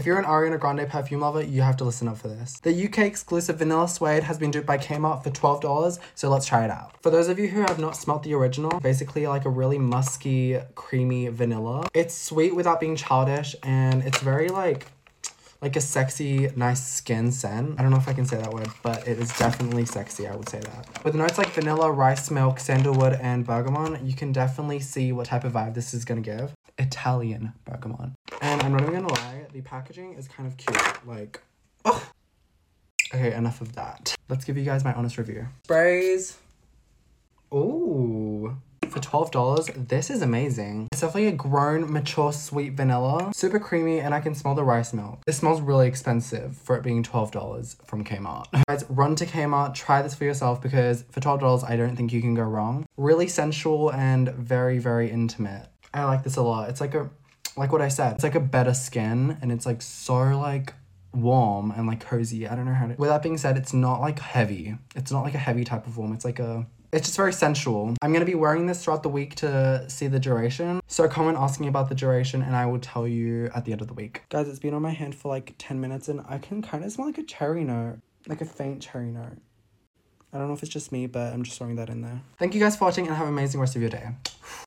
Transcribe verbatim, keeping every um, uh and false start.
you're an Ariana Grande perfume lover, you have to listen up for this. The U K exclusive Vanilla Suede has been duped by Kmart for twelve dollars, so let's try it out. For those of you who have not smelt the original, basically like a really musky, creamy vanilla. It's sweet without being childish, and it's very like, like a sexy, nice skin scent. I don't know if I can say that word, but it is definitely sexy, I would say that. With notes like vanilla, rice milk, sandalwood, and bergamot, you can definitely see what type of vibe this is gonna give. Italian bergamot. And I'm not even gonna lie, the packaging is kind of cute. Like, ugh. Okay, enough of that. Let's give you guys my honest review. Sprays. Ooh. For twelve dollars, this is amazing. It's definitely a grown, mature, sweet vanilla. Super creamy, and I can smell the rice milk. This smells really expensive for it being twelve dollars from Kmart. Guys, run to Kmart, try this for yourself, because for twelve dollars, I don't think you can go wrong. Really sensual and very, very intimate. I like this a lot. It's like a, like what I said, it's like a better skin, and it's like so like warm and like cozy. I don't know how to, with that being said, it's not like heavy. It's not like a heavy type of warm. It's like a, it's just very sensual. I'm going to be wearing this throughout the week to see the duration. So comment asking about the duration and I will tell you at the end of the week. Guys, it's been on my hand for like ten minutes and I can kind of smell like a cherry note. Like a faint cherry note. I don't know if it's just me, but I'm just throwing that in there. Thank you guys for watching and have an amazing rest of your day.